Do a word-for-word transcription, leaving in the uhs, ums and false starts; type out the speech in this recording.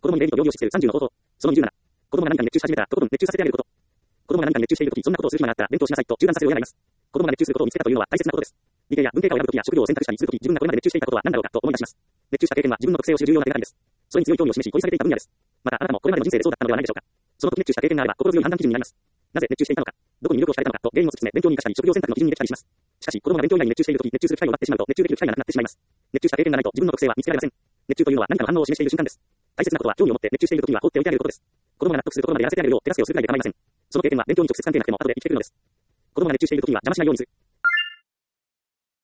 供に礼儀と行儀を知っているさんじゅうの方法。そのにじゅうなな。子供が何かに熱中し始めたとこ分熱中させてあげること。子供が何かに熱中しているとき、そんなことをする暇があったら、勉強しなさいと中断させる親がいます。子供が熱中することを見つけたというのは大切なことです。理系や文系科を選ぶときや職業を選択したりするとき、自分がこれまで熱中していたことは何だろうかと思い出します。熱中した経験は自分の特性を知る重要な手がかりです。それに強い興味を示し、恋されていた分野です。また、あなたもこれまでの人生でそうだったのではないでしょうか。その時熱中した経験があれば、心強い判断基準になります。なぜ熱中していたのか、どこに魅力を惹かれたのかと原因を突き詰め、勉強に生かしたり、職業選択の基準にできたりします。しかし、子供が勉強以外に熱中しているとき、熱中する機会を奪ってしまうと、熱中できる機会がなくなってしまいます。熱中した経験がないと自分の特性は見つけられません。熱中というのは何かの反応を示している瞬間です。大切なことは興味を持って熱中しているときには放っておいてあげることです。子供が納得するところまでやらせてあげるよう手助けをするくらいで構いません。その経験は勉強に直接関係なくても後で生きてくるのです。子供が熱中しているときには邪魔しないようにする。